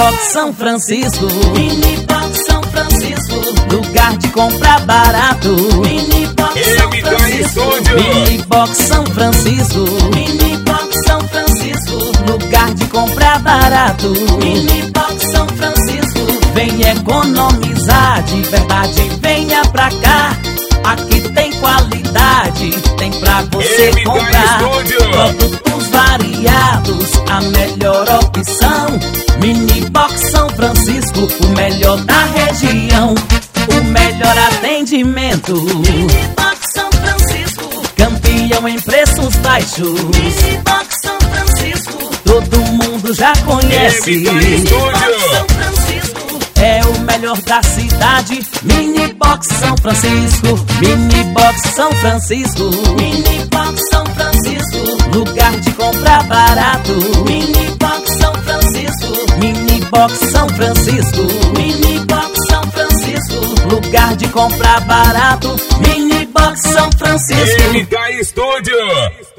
Box São Francisco. Mini Box São Francisco. Lugar de comprar barato. Mini Box São Francisco. Mini Box São Francisco. Mini Box São Francisco. Lugar de comprar barato. Mini Box São Francisco. Vem economizar de verdade, venha pra cá. Aqui tem qualidade, tem pra você comprar. Produtos variados, a melhor opção. Mini Box São Francisco, o melhor da região. O melhor atendimento. Mini Box São Francisco. Campeão em preços baixos. Mini Box São Francisco. Todo mundo já conhece. Mini Box São Francisco. É o melhor da cidade. Mini Box São Francisco. Mini Box São Francisco. Mini Box São Francisco. Lugar de comprar barato. Mini Box São Francisco. Mini Box São Francisco. Mini Box São Francisco. Lugar de comprar barato. Mini Box São Francisco. MK Studio.